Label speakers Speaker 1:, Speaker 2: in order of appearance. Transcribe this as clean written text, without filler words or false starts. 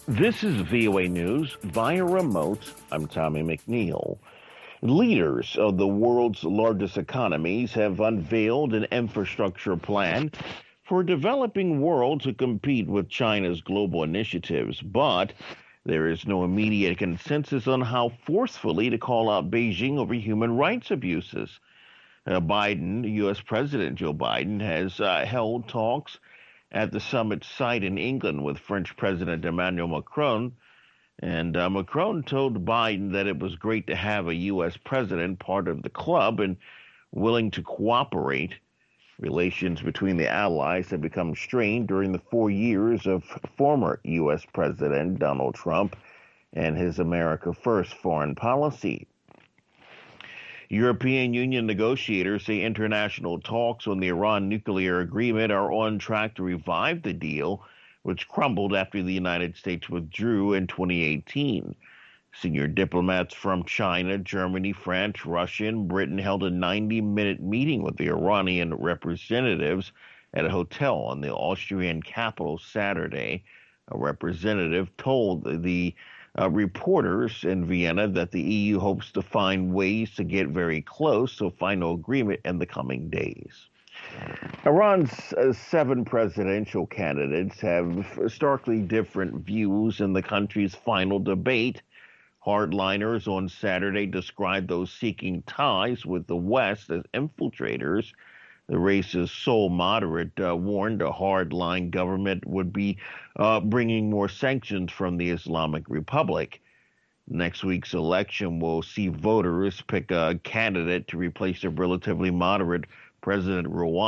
Speaker 1: This is VOA News via remote. I'm Tommy McNeil. Leaders of the world's largest economies have unveiled an infrastructure plan for a developing world to compete with China's global initiatives, but there is no immediate consensus on how forcefully to call out Beijing over human rights abuses. U.S. President Joe Biden, has held talks at the summit site in England with French President Emmanuel Macron. And Macron told Biden that it was great to have a U.S. president part of the club and willing to cooperate. Relations between the allies have become strained during the 4 years of former U.S. President Donald Trump and his America First foreign policy. European Union negotiators say international talks on the Iran nuclear agreement are on track to revive the deal, which crumbled after the United States withdrew in 2018. Senior diplomats from China, Germany, France, Russia, and Britain held a 90-minute meeting with the Iranian representatives at a hotel in the Austrian capital Saturday. A representative told the reporters in Vienna that the EU hopes to find ways to get very close to a final agreement in the coming days. Iran's 7 presidential candidates have starkly different views in the country's final debate. Hardliners on Saturday described those seeking ties with the West as infiltrators. The race's sole moderate warned a hardline government would be bringing more sanctions from the Islamic Republic. Next week's election will see voters pick a candidate to replace the relatively moderate President Rouhani.